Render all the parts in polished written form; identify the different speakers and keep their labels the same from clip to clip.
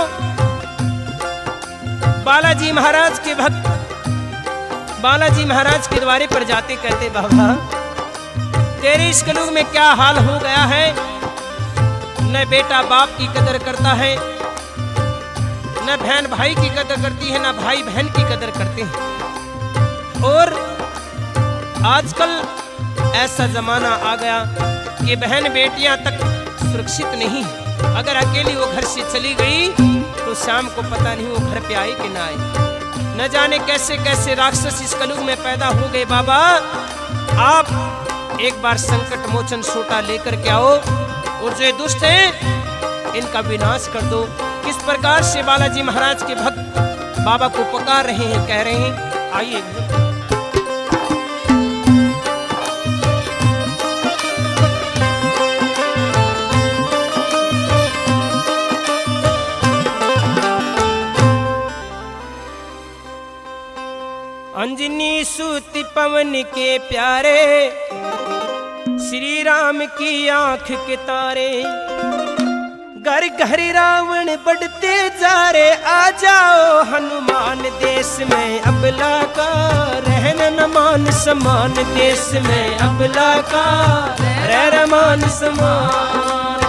Speaker 1: बालाजी महाराज के भक्त बालाजी महाराज के द्वारे पर जाते कहते, बाबा तेरे इस कलयुग में क्या हाल हो गया है, न बेटा बाप की कदर करता है, न बहन भाई की कदर करती है, न भाई बहन की कदर करते हैं। और आजकल ऐसा जमाना आ गया कि बहन बेटियां तक सुरक्षित नहीं है। अगर अकेली वो घर से चली गई तो शाम को पता नहीं वो घर पे आए कि ना आए। न जाने कैसे कैसे राक्षस इस कलयुग में पैदा हो गए। बाबा आप एक बार संकट मोचन सोटा लेकर के आओ और जो दुष्ट हैं इनका विनाश कर दो। किस प्रकार से बालाजी महाराज के भक्त बाबा को पुकार रहे हैं, कह रहे हैं, आइए। अंजनी सूति पवन के प्यारे, श्री राम की आंख के तारे, घर घर रावण बढ़ते जा रे, आ जाओ हनुमान देश में अबला का रहन न मान समान, देश में अबला का रहन मान समान।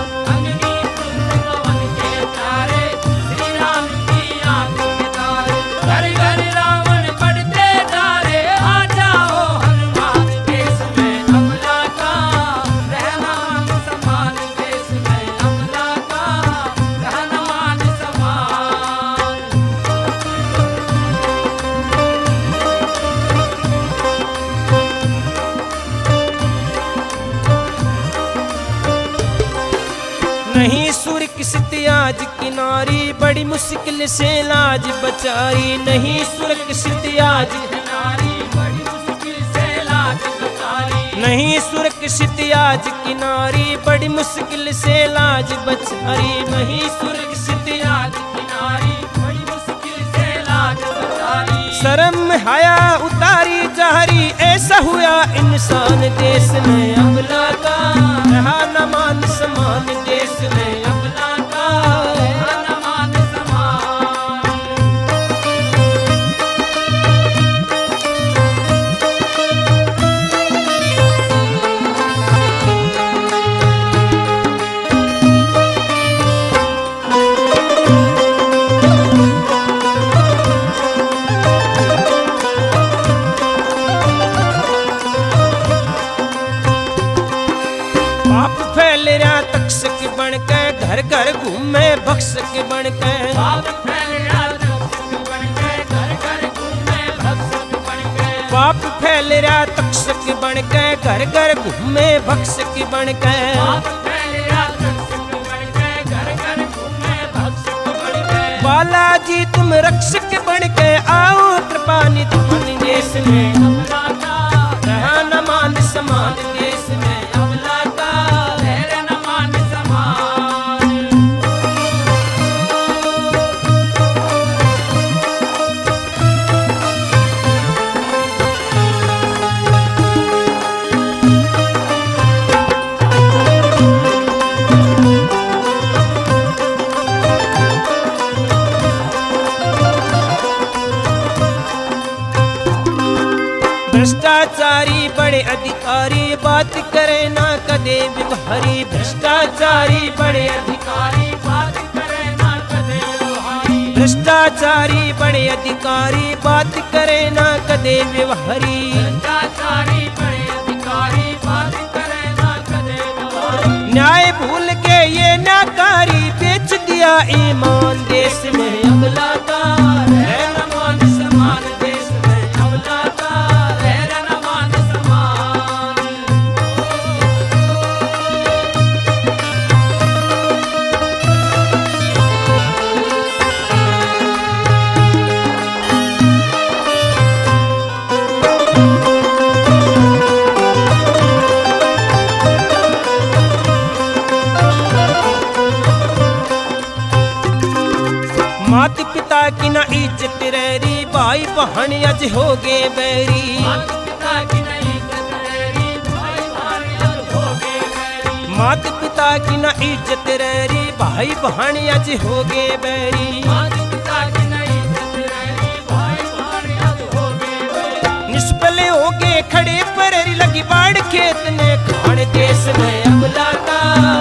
Speaker 1: नहीं सुर किसती आज किनारी, बड़ी मुश्किल से लाज बचाई, नहीं सुर किसती आज किनारी, बड़ी मुश्किल से लाज बचाई, नहीं सुर किसती आज किनारी, बड़ी मुश्किल से लाज बचाई, नहीं सुर किसती आज किनारी, बड़ी मुश्किल से लाज बचाई। शर्म हया उतारी जारी, ऐसा हुआ इंसान देश में अबला का रहा न मान समान, देश में अबला का रहा न मान समान। पाप फैल रहा तक्षक बन के, घर घर घूमे भक्षक बन के, पाप फैल रहा तक्षक बन के, घर घर घूमे भक्षक बन के, पाप फैल रहा तक्षक बन के, घर घर घूमे भक्षक बन के, पाप फैल रहा तक्षक बन के, घर घर घूमे भक्षक बन के। बालाजी तुम रक्षक बन के आओ, कृपा निधान देश में अबला का रहा न मान समान, देश में अबला का रहा न मान समान। भ्रष्टाचारी बड़े अधिकारी, बात करे ना कदे व्यवहारी, भ्रष्टाचारी बड़े अधिकारी, बात करे ना कदे व्यवहारी, भ्रष्टाचारी बड़े अधिकारी, बात करे ना कदे व्यवहारी, भ्रष्टाचारी बड़े अधिकारी, बात करे ना कदे व्यवहारी। न्याय भूल के ये नाकारी, बेच दिया ईमान देश में अबला का रहा न मान समान, देश में अबला का रहा न मान समान। मात पिता की न इज्जत रहरी, भाई बहन अज हो गे बैरी, मात पिता की न इज्जत रहरी, भाई बहन अज हो गे बैरी, मात पिता की न इज्जत रहरी, भाई बहानी आज हो गे बैरी। निष्फले हो गए खड़े पर लगी बाढ़ खेत ने खान देश में अबला का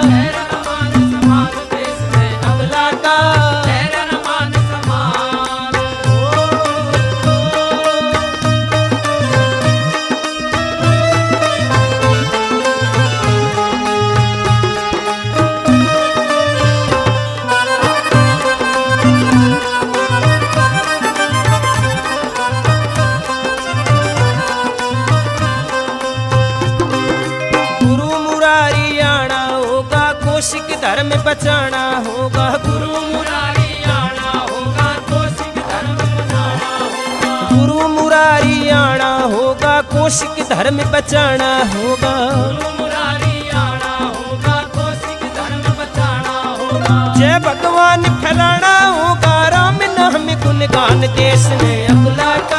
Speaker 1: कौशिक धर्म बचाना होगा। गुरु मुरारी आना होगा, कौशिक धर्म बचाना होगा। गुरु मुरारी आना होगा, कौशिक धर्म बचाना होगा। गुरु मुरारी आना होगा, कौशिक धर्म बचाना होगा। जय भगवान फैलाना होगा, राम नाम गुणगान देश में अबला का।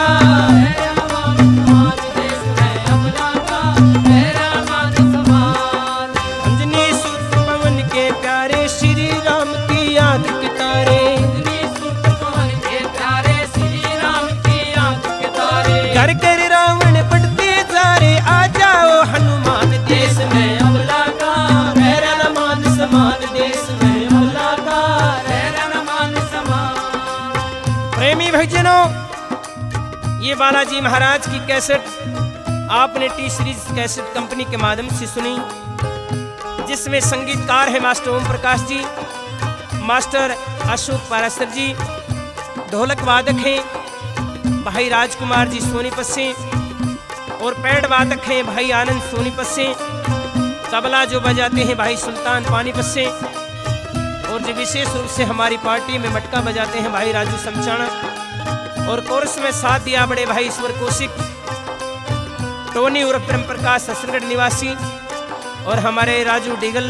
Speaker 1: घर कर रावण पड़ते जा रे, आ जाओ हनुमान देश में अबला का। रहना मान समान देश में अबला का, रहना मान समान। प्रेमी भक्तजनों, ये बालाजी महाराज की कैसेट आपने टी सीरीज कैसेट कंपनी के माध्यम से सुनी, जिसमें संगीतकार है मास्टर ओम प्रकाश जी, मास्टर अशोक पाराशर जी, ढोलक वादक हैं भाई राजकुमार जी सोनीपत से, और पैड वादक हैं भाई आनंद सोनीपत से, तबला जो बजाते हैं भाई सुल्तान पानीपत से, और जो विशेष रूप से हमारी पार्टी में मटका बजाते हैं भाई राजू समचाना, और कोरस में साथ दिया बड़े भाई ईश्वर कौशिक, टोनी उर्फ ब्रह्म प्रकाश हसनगढ़ निवासी, और हमारे राजू डिगल।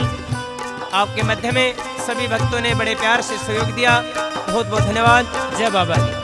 Speaker 1: आपके मध्य में सभी भक्तों ने बड़े प्यार से सहयोग दिया, बहुत बहुत धन्यवाद। जय बाबा।